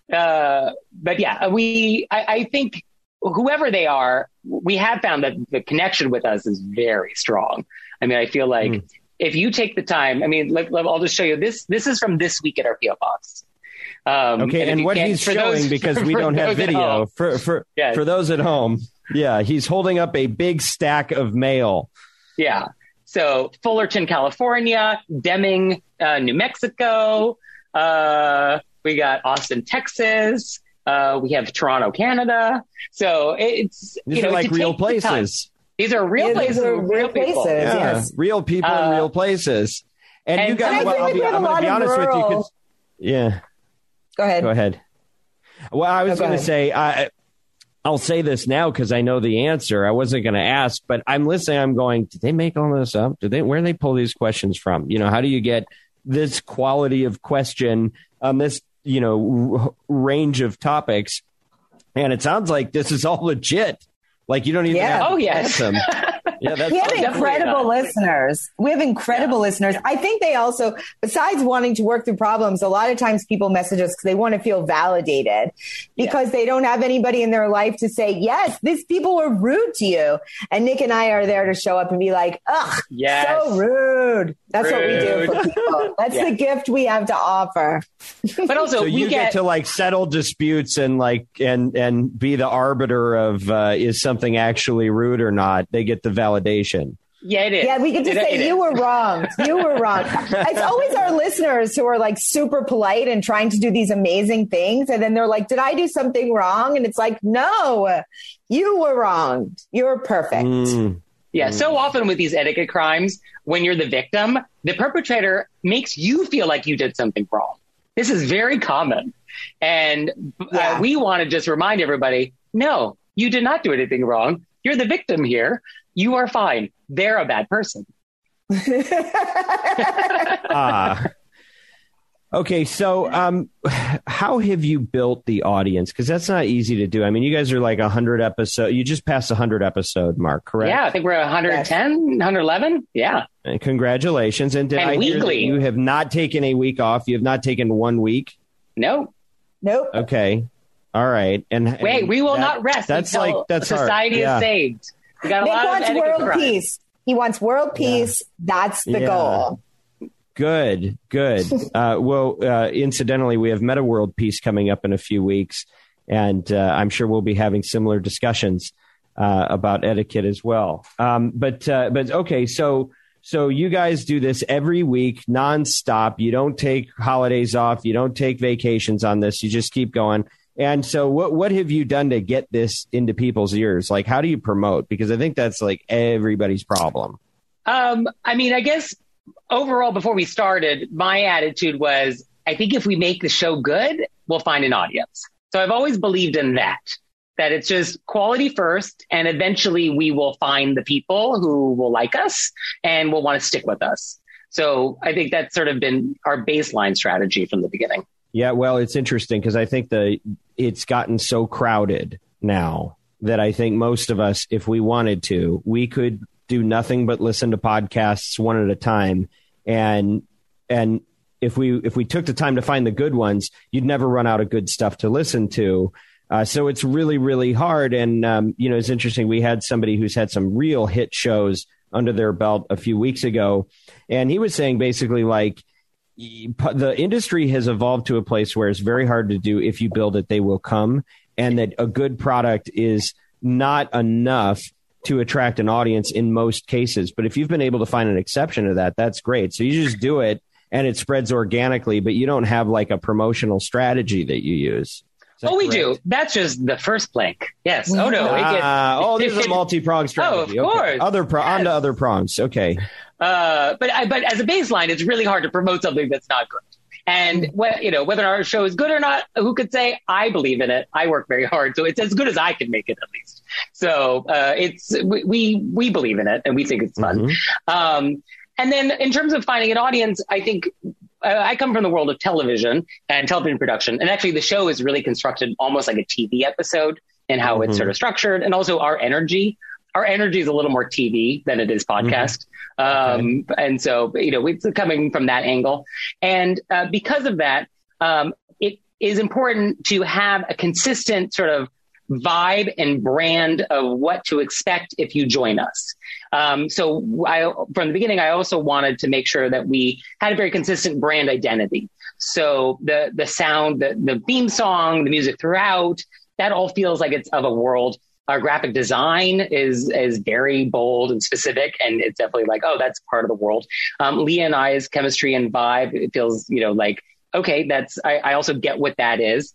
[SPEAKER 3] but yeah, I think whoever they are, we have found that the connection with us is very strong. I mean, I feel like if you take the time, I mean, I'll just show you this. This is from this week at our P.O. Box.
[SPEAKER 1] Okay, and what he's showing, because we don't have video, for those at home, he's holding up a big stack of mail. Yeah.
[SPEAKER 3] So Fullerton, California, Deming, New Mexico. We got Austin, Texas. We have Toronto, Canada. So it's
[SPEAKER 1] these are like real places.
[SPEAKER 3] These are real places. Real people.
[SPEAKER 2] Yes.
[SPEAKER 1] Real people in real places. And you guys, I'm going to be honest with you. Yeah.
[SPEAKER 2] Go ahead.
[SPEAKER 1] Well, I was going to say, I'll say this now because I know the answer. I wasn't going to ask, but I'm listening. I'm going, did they make all this up? Where do they pull these questions from? You know, how do you get this quality of question on this, range of topics? And it sounds like this is all legit. Like you don't even have to ask them.
[SPEAKER 2] We have incredible listeners. We have incredible listeners. I think they also, besides wanting to work through problems, a lot of times people message us because they want to feel validated because they don't have anybody in their life to say, yes, these people were rude to you. And Nick and I are there to show up and be like, ugh, so rude. That's what we do for people. That's the gift we have to offer.
[SPEAKER 3] But also,
[SPEAKER 1] so you get to like settle disputes and like and be the arbiter of is something actually rude or not. They get the validation.
[SPEAKER 3] Yeah, it is.
[SPEAKER 2] Yeah, we get to say you were wrong. You were wrong. It's always our listeners who are like super polite and trying to do these amazing things. And then they're like, did I do something wrong? And it's like, no, you were wrong. You're perfect.
[SPEAKER 3] Yeah, so often with these etiquette crimes, when you're the victim, the perpetrator makes you feel like you did something wrong. This is very common. And we want to just remind everybody, no, you did not do anything wrong. You're the victim here. You are fine. They're a bad person.
[SPEAKER 1] Okay, so how have you built the audience? Because that's not easy to do. I mean, you guys are like 100 episodes. You just passed the 100 episode mark, correct?
[SPEAKER 3] Yeah, I think we're 110, 111. Yeah.
[SPEAKER 1] And congratulations. And did I hear that you have not taken a week off? You have not taken 1 week?
[SPEAKER 3] No.
[SPEAKER 2] Nope.
[SPEAKER 1] Okay. All right. And
[SPEAKER 3] we will not rest until society is saved. We got a lot of
[SPEAKER 2] world peace. He wants world peace. That's the goal.
[SPEAKER 1] Good. Well, incidentally, we have Meta World Peace coming up in a few weeks, and I'm sure we'll be having similar discussions about etiquette as well. But okay, so you guys do this every week, nonstop. You don't take holidays off. You don't take vacations on this. You just keep going. And so what have you done to get this into people's ears? Like, how do you promote? Because I think that's like everybody's problem.
[SPEAKER 3] I mean, I guess overall, before we started, my attitude was, I think if we make the show good, we'll find an audience. So I've always believed in that it's just quality first, and eventually we will find the people who will like us and will want to stick with us. So I think that's sort of been our baseline strategy from the beginning.
[SPEAKER 1] Yeah, well, it's interesting because I think it's gotten so crowded now that I think most of us, if we wanted to, we could do nothing but listen to podcasts one at a time and if we took the time to find the good ones, you'd never run out of good stuff to listen to. So it's really, really hard. And, it's interesting. We had somebody who's had some real hit shows under their belt a few weeks ago. And he was saying basically like the industry has evolved to a place where it's very hard to do. If you build it, they will come. And that a good product is not enough to attract an audience in most cases. But if you've been able to find an exception to that, that's great. So you just do it and it spreads organically, but you don't have like a promotional strategy that you use.
[SPEAKER 3] We do. That's just the first plank. Yes. Oh, no.
[SPEAKER 1] There's a multi-pronged strategy.
[SPEAKER 3] Oh, of course.
[SPEAKER 1] On to other prongs. Okay.
[SPEAKER 3] But as a baseline, it's really hard to promote something that's not good. And whether our show is good or not, who could say? I believe in it. I work very hard, so it's as good as I can make it, at least. So we believe in it, and we think it's fun. Mm-hmm. And then in terms of finding an audience, I think I come from the world of television and television production, and actually the show is really constructed almost like a TV episode in how it's sort of structured, and also our energy. Our energy is a little more TV than it is podcast. Mm-hmm. And so, it's coming from that angle. And because of that, it is important to have a consistent sort of vibe and brand of what to expect if you join us. So from the beginning, I also wanted to make sure that we had a very consistent brand identity. So the sound, the theme song, the music throughout, that all feels like it's of a world. Our graphic design is very bold and specific, and it's definitely like, oh, that's part of the world. Leah and I's chemistry and vibe, it feels, like, okay, I also get what that is.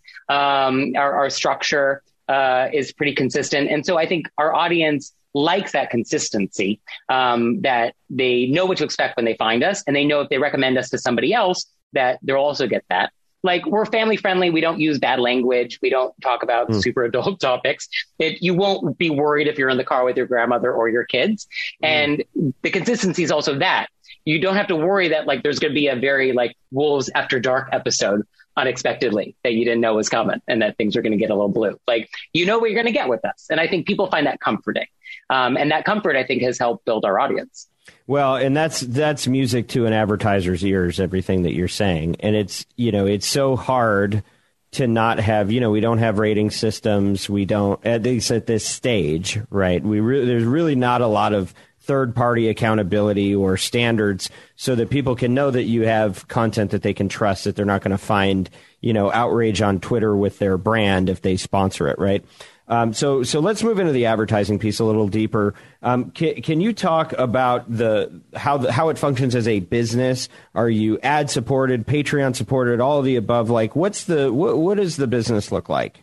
[SPEAKER 3] Our structure is pretty consistent. And so I think our audience likes that consistency, that they know what to expect when they find us, and they know if they recommend us to somebody else, that they'll also get that. Like, we're family friendly. We don't use bad language. We don't talk about super adult topics. You won't be worried if you're in the car with your grandmother or your kids. And the consistency is also that you don't have to worry that like there's going to be a very like Wolves After Dark episode unexpectedly that you didn't know was coming, and that things are going to get a little blue. Like, what you're going to get with us. And I think people find that comforting. And that comfort, I think, has helped build our audience.
[SPEAKER 1] Well, and that's music to an advertiser's ears, everything that you're saying. And it's, it's so hard to not have, we don't have rating systems. We don't, at least at this stage, right? There's really not a lot of third-party accountability or standards so that people can know that you have content that they can trust, that they're not going to find, outrage on Twitter with their brand if they sponsor it, right? So let's move into the advertising piece a little deeper. Can you talk about how it functions as a business? Are you ad supported, Patreon supported, all of the above? Like, what does the business look like?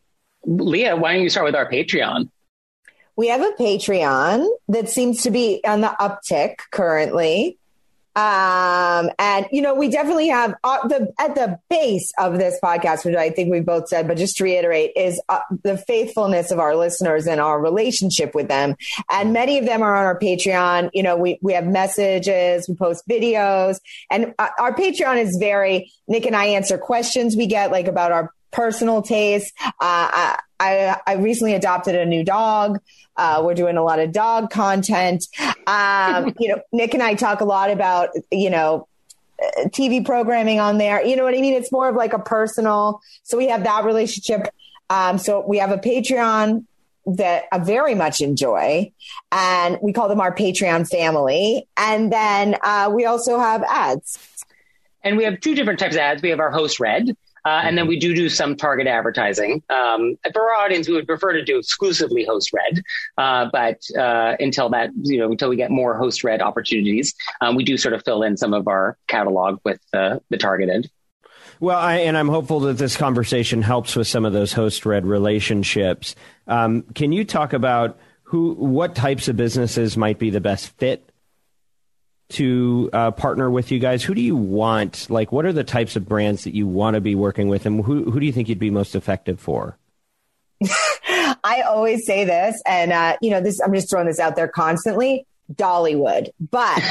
[SPEAKER 2] Leah, why don't you start with our Patreon? We have a Patreon that seems to be on the uptick currently. And, we definitely have at the base of this podcast, which I think we both said, but just to reiterate, is the faithfulness of our listeners and our relationship with them. And many of them are on our Patreon. We have messages, we post videos, and our Patreon is Nick and I answer questions we get like about our personal taste. I recently adopted a new dog. We're doing a lot of dog content. Nick and I talk a lot about, TV programming on there. You know what I mean? It's more of like a personal. So we have that relationship. So we have a Patreon that I very much enjoy, and we call them our Patreon family. And then we also have ads.
[SPEAKER 3] And we have two different types of ads. We have our host Red. And then we do some target advertising. For our audience, we would prefer to do exclusively host Red. But until we get more host Red opportunities, we do sort of fill in some of our catalog with the targeted.
[SPEAKER 1] Well, I'm hopeful that this conversation helps with some of those host Red relationships. Can you talk about what types of businesses might be the best fit to partner with you guys? Who do you want? Like, what are the types of brands that you want to be working with, and who do you think you'd be most effective for?
[SPEAKER 2] I always say this, and I'm just throwing this out there constantly. Dollywood, but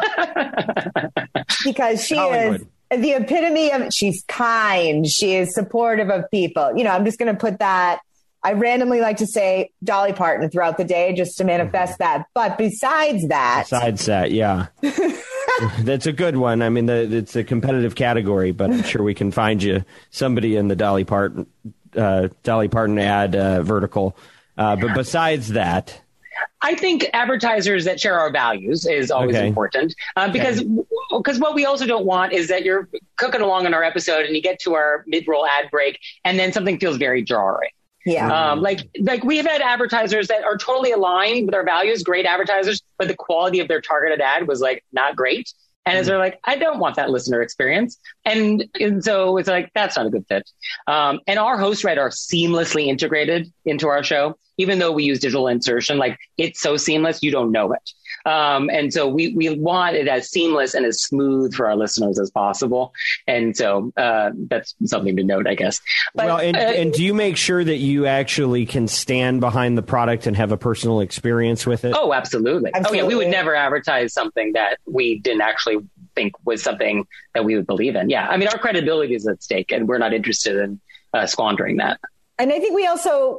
[SPEAKER 2] because she Hollywood is the epitome of, she's kind, she is supportive of people. I'm just going to put that. I randomly like to say Dolly Parton throughout the day just to manifest that. But besides that,
[SPEAKER 1] yeah. That's a good one. I mean, it's a competitive category, but I'm sure we can find you somebody in the Dolly Parton ad vertical. But besides that,
[SPEAKER 3] I think advertisers that share our values is always important because what we also don't want is that you're cooking along in our episode and you get to our mid-roll ad break and then something feels very jarring.
[SPEAKER 2] Yeah.
[SPEAKER 3] Like we've had advertisers that are totally aligned with our values, great advertisers, but the quality of their targeted ad was like not great. And as they're like, I don't want that listener experience. And so it's like, that's not a good fit. And our host right are seamlessly integrated into our show, even though we use digital insertion, like it's so seamless, you don't know it. And so we want it as seamless and as smooth for our listeners as possible. And so that's something to note, I guess. But,
[SPEAKER 1] well, and do you make sure that you actually can stand behind the product and have a personal experience with it?
[SPEAKER 3] Oh, absolutely. Oh, yeah. We would never advertise something that we didn't actually think was something that we would believe in. Yeah. I mean, our credibility is at stake and we're not interested in squandering that.
[SPEAKER 2] And I think we also,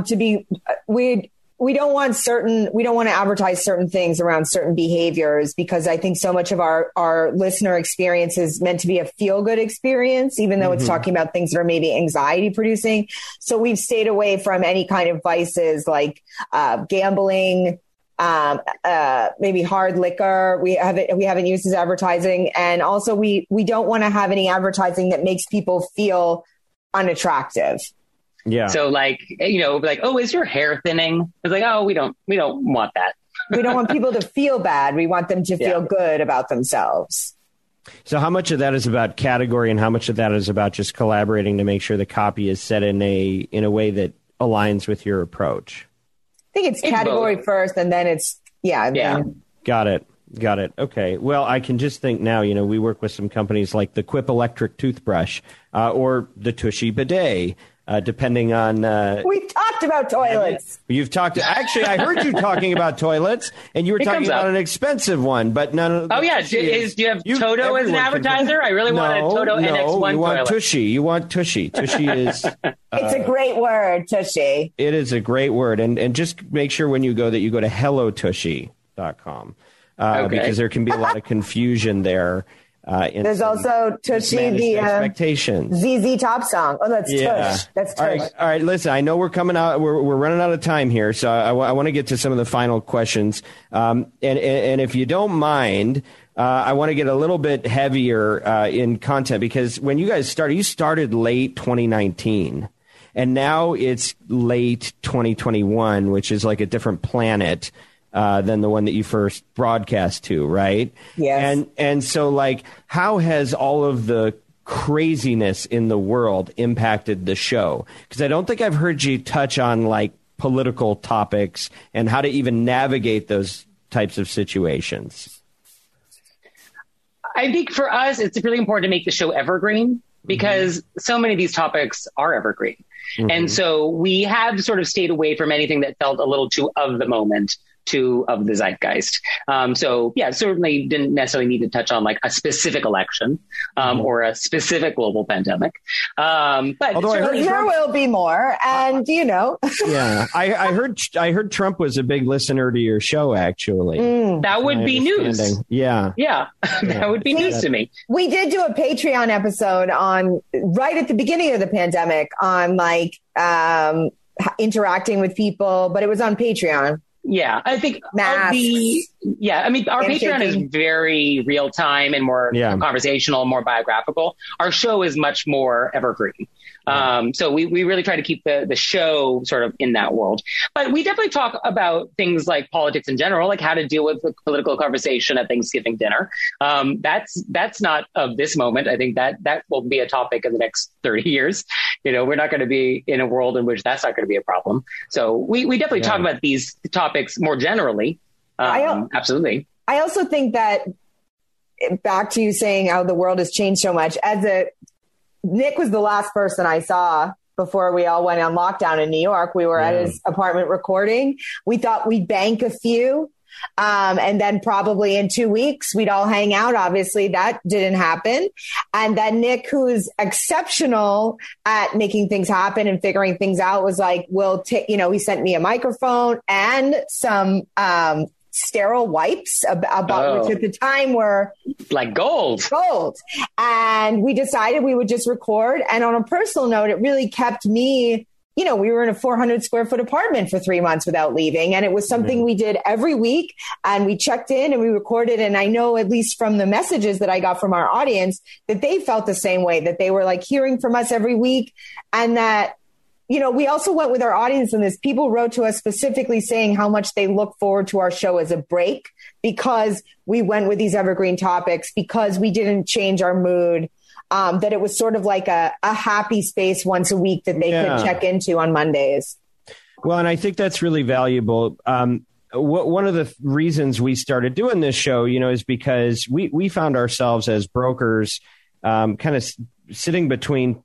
[SPEAKER 2] we don't want to advertise certain things around certain behaviors because I think so much of our listener experience is meant to be a feel good experience, even though it's talking about things that are maybe anxiety producing. So we've stayed away from any kind of vices like gambling, maybe hard liquor. We haven't used as advertising. And also we don't want to have any advertising that makes people feel unattractive.
[SPEAKER 1] Yeah.
[SPEAKER 3] So like, oh, is your hair thinning? It's like, oh, we don't want that.
[SPEAKER 2] We don't want people to feel bad. We want them to feel good about themselves.
[SPEAKER 1] So how much of that is about category and how much of that is about just collaborating to make sure the copy is set in a way that aligns with your approach?
[SPEAKER 2] I think it's category both. First and then it's,
[SPEAKER 1] Got it. Okay. Well, I can just think now, we work with some companies like the Quip electric toothbrush or the Tushy bidet. Depending on...
[SPEAKER 2] We've talked about toilets.
[SPEAKER 1] Actually, I heard you talking about toilets, and you were talking about an expensive one, but none of...
[SPEAKER 3] Oh, yeah. Do you have Toto as an advertiser? I really want a Toto NX1
[SPEAKER 1] you want
[SPEAKER 3] toilet.
[SPEAKER 1] Tushy. You want Tushy. Tushy is...
[SPEAKER 2] it's a great word, Tushy.
[SPEAKER 1] It is a great word. And just make sure when you go that you go to hellotushy.com because there can be a lot of confusion there.
[SPEAKER 2] There's also Tushy, the
[SPEAKER 1] expectations.
[SPEAKER 2] ZZ Top song. Oh, that's Tush. That's Tush.
[SPEAKER 1] All right. Listen, I know we're coming out. We're running out of time here, so I want to get to some of the final questions. And if you don't mind, I want to get a little bit heavier in content because when you guys started, you started late 2019, and now it's late 2021, which is like a different planet. Than the one that you first broadcast to, right?
[SPEAKER 2] Yes.
[SPEAKER 1] And so, like, how has all of the craziness in the world impacted the show? Because I don't think I've heard you touch on, like, political topics and how to even navigate those types of situations.
[SPEAKER 3] I think for us, it's really important to make the show evergreen because so many of these topics are evergreen. And so we have sort of stayed away from anything that felt a little too of the moment. Of the zeitgeist. So yeah, certainly didn't necessarily need to touch on like a specific election or a specific global pandemic. But
[SPEAKER 2] although there will be more, and
[SPEAKER 1] yeah, I heard Trump was a big listener to your show. Actually,
[SPEAKER 3] that would be news.
[SPEAKER 1] Yeah,
[SPEAKER 3] that would be news to me.
[SPEAKER 2] We did do a Patreon episode on right at the beginning of the pandemic on like interacting with people, but it was on Patreon.
[SPEAKER 3] Yeah, I think our Patreon is very real time and more conversational, more biographical. Our show is much more evergreen. So we really try to keep the show sort of in that world. But we definitely talk about things like politics in general, like how to deal with the political conversation at Thanksgiving dinner. That's not of this moment. I think that will be a topic in the next 30 years. We're not going to be in a world in which that's not going to be a problem. So we definitely talk about these topics more generally. Absolutely.
[SPEAKER 2] I also think that back to you saying how the world has changed so much Nick was the last person I saw before we all went on lockdown in New York. We were at his apartment recording. We thought we'd bank a few. And then probably in 2 weeks, we'd all hang out. Obviously, that didn't happen. And then Nick, who's exceptional at making things happen and figuring things out, was like, he sent me a microphone and some sterile wipes about which at the time were
[SPEAKER 3] like gold.
[SPEAKER 2] And we decided we would just record. And on a personal note, it really kept me, you know, we were in a 400 square foot apartment for 3 months without leaving. And it was something we did every week, and we checked in and we recorded. And I know, at least from the messages that I got from our audience, that they felt the same way, that they were like hearing from us every week. And that, you know, we also went with our audience in this. People wrote to us specifically saying how much they look forward to our show as a break, because we went with these evergreen topics, because we didn't change our mood. That it was sort of like a happy space once a week that they could check into on Mondays.
[SPEAKER 1] Well, and I think that's really valuable. One of the reasons we started doing this show, you know, is because we found ourselves as brokers kind of sitting between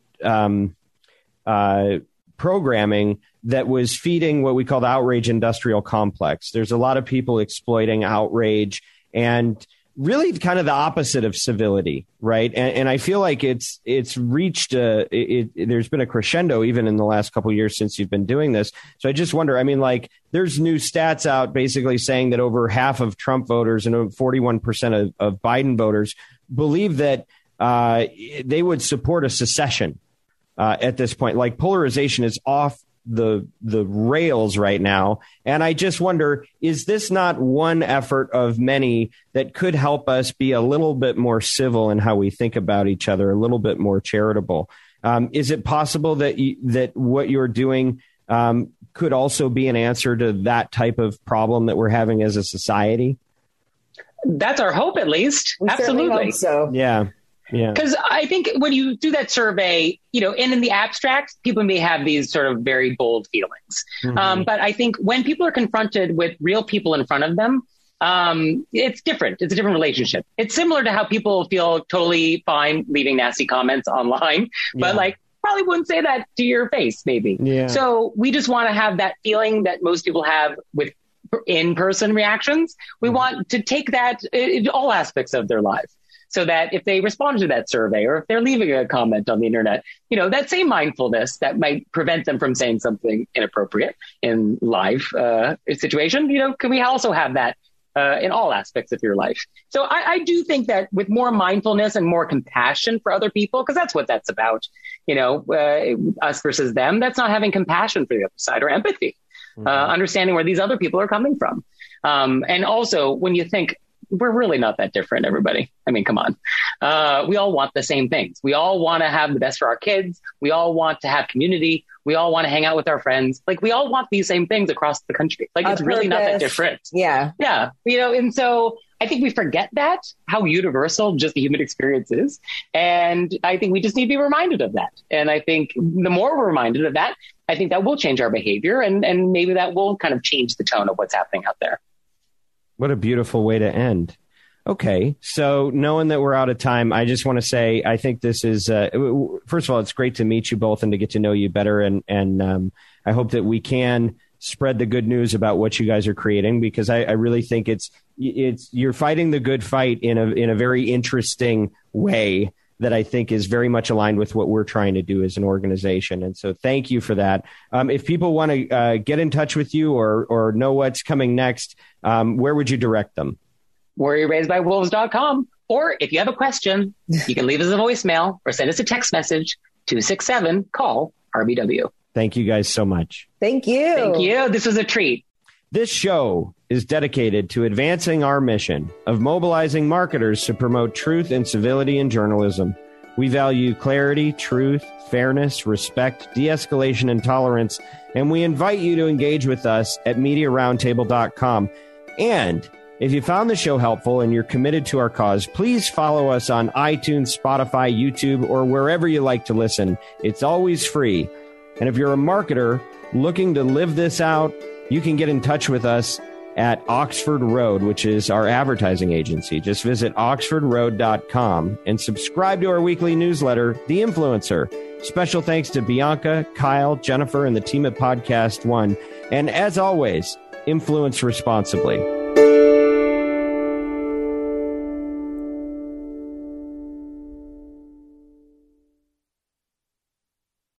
[SPEAKER 1] programming that was feeding what we call the outrage industrial complex. There's a lot of people exploiting outrage and really kind of the opposite of civility, right? And I feel like it's reached there's been a crescendo even in the last couple of years since you've been doing this. So I just wonder, I mean, like, there's new stats out basically saying that over half of Trump voters and 41% of Biden voters believe that they would support a secession at this point. Like, polarization is off the rails right now. And I just wonder, is this not one effort of many that could help us be a little bit more civil in how we think about each other, a little bit more charitable? Is it possible that that what you're doing could also be an answer to that type of problem that we're having as a society?
[SPEAKER 3] That's our hope, at least.
[SPEAKER 2] We
[SPEAKER 3] Absolutely.
[SPEAKER 2] Hope so.
[SPEAKER 1] Yeah. Yeah.
[SPEAKER 3] Because I think when you do that survey, you know, and in the abstract, people may have these sort of very bold feelings. Mm-hmm. But I think when people are confronted with real people in front of them, it's different. It's a different relationship. It's similar to how people feel totally fine leaving nasty comments online, but like probably wouldn't say that to your face, maybe. Yeah. So we just want to have that feeling that most people have with in-person reactions. We want to take that in all aspects of their life. So that if they respond to that survey, or if they're leaving a comment on the internet, you know, that same mindfulness that might prevent them from saying something inappropriate in live situation, you know, can we also have that in all aspects of your life? So I do think that with more mindfulness and more compassion for other people, because that's what that's about, you know, us versus them, that's not having compassion for the other side or empathy, understanding where these other people are coming from. And also when you think, we're really not that different, everybody. I mean, come on. We all want the same things. We all want to have the best for our kids. We all want to have community. We all want to hang out with our friends. Like, we all want these same things across the country. Like, it's really not that different.
[SPEAKER 2] Yeah.
[SPEAKER 3] Yeah. You know, and so I think we forget that, how universal just the human experience is. And I think we just need to be reminded of that. And I think the more we're reminded of that, I think that will change our behavior, and maybe that will kind of change the tone of what's happening out there.
[SPEAKER 1] What a beautiful way to end. Okay, so knowing that we're out of time, I just want to say I think this is, first of all, it's great to meet you both and to get to know you better. And I hope that we can spread the good news about what you guys are creating, because I really think it's you're fighting the good fight in a very interesting way that I think is very much aligned with what we're trying to do as an organization. And so thank you for that. If people want to get in touch with you or know what's coming next, where would you direct them? WarriorRaisedByWolves.com. Or if you have a question, you can leave us a voicemail or send us a text message, 267-CALL-RBW. Thank you guys so much.
[SPEAKER 2] Thank you.
[SPEAKER 3] Thank you. This was a treat.
[SPEAKER 1] This show is dedicated to advancing our mission of mobilizing marketers to promote truth and civility in journalism. We value clarity, truth, fairness, respect, de-escalation, and tolerance, and we invite you to engage with us at MediaRoundtable.com. And if you found the show helpful and you're committed to our cause, please follow us on iTunes, Spotify, YouTube, or wherever you like to listen. It's always free. And if you're a marketer looking to live this out, you can get in touch with us at Oxford Road, which is our advertising agency. Just visit oxfordroad.com and subscribe to our weekly newsletter, The Influencer. Special thanks to Bianca, Kyle, Jennifer, and the team at Podcast One. And as always, influence responsibly.